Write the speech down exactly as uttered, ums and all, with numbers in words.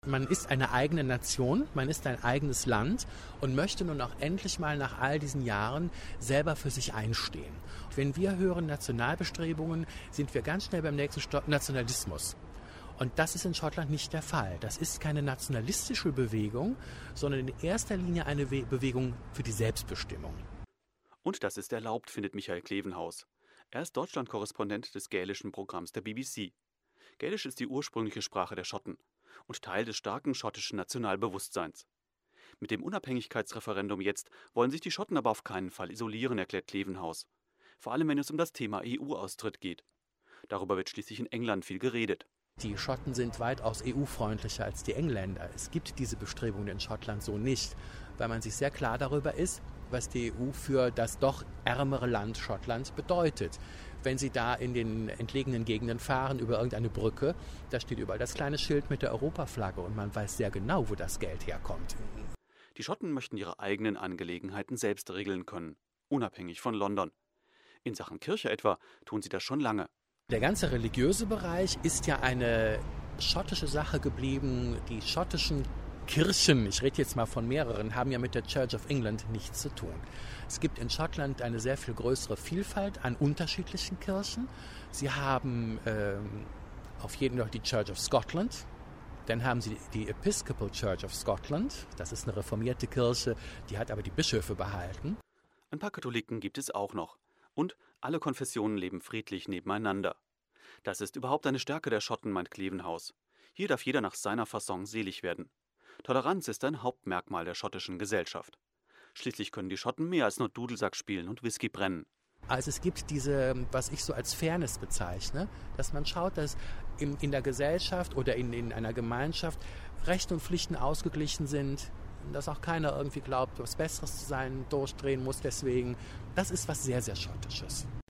Man ist eine eigene Nation, man ist ein eigenes Land und möchte nun auch endlich mal nach all diesen Jahren selber für sich einstehen. Wenn wir hören Nationalbestrebungen, sind wir ganz schnell beim nächsten Stopp Nationalismus. Und das ist in Schottland nicht der Fall. Das ist keine nationalistische Bewegung, sondern in erster Linie eine We- Bewegung für die Selbstbestimmung. Und das ist erlaubt, findet Michael Klevenhaus. Er ist Deutschland-Korrespondent des gälischen Programms der B B C. Gälisch ist die ursprüngliche Sprache der Schotten und Teil des starken schottischen Nationalbewusstseins. Mit dem Unabhängigkeitsreferendum jetzt wollen sich die Schotten aber auf keinen Fall isolieren, erklärt Klevenhaus. Vor allem, wenn es um das Thema E U-Austritt geht. Darüber wird schließlich in England viel geredet. Die Schotten sind weitaus E U-freundlicher als die Engländer. Es gibt diese Bestrebungen in Schottland so nicht, weil man sich sehr klar darüber ist, was die E U für das doch ärmere Land Schottland bedeutet. Wenn Sie da in den entlegenen Gegenden fahren, über irgendeine Brücke, da steht überall das kleine Schild mit der Europaflagge und man weiß sehr genau, wo das Geld herkommt. Die Schotten möchten ihre eigenen Angelegenheiten selbst regeln können, unabhängig von London. In Sachen Kirche etwa tun sie das schon lange. Der ganze religiöse Bereich ist ja eine schottische Sache geblieben. Die schottischen Kirchen, ich rede jetzt mal von mehreren, haben ja mit der Church of England nichts zu tun. Es gibt in Schottland eine sehr viel größere Vielfalt an unterschiedlichen Kirchen. Sie haben ähm, auf jeden Fall die Church of Scotland. Dann haben sie die Episcopal Church of Scotland. Das ist eine reformierte Kirche, die hat aber die Bischöfe behalten. Ein paar Katholiken gibt es auch noch. Und alle Konfessionen leben friedlich nebeneinander. Das ist überhaupt eine Stärke der Schotten, meint Klevenhaus. Hier darf jeder nach seiner Fasson selig werden. Toleranz ist ein Hauptmerkmal der schottischen Gesellschaft. Schließlich können die Schotten mehr als nur Dudelsack spielen und Whisky brennen. Also es gibt diese, was ich so als Fairness bezeichne, dass man schaut, dass in, in der Gesellschaft oder in, in einer Gemeinschaft Rechte und Pflichten ausgeglichen sind, dass auch keiner irgendwie glaubt, was Besseres zu sein, durchdrehen muss deswegen. Das ist was sehr, sehr Schottisches.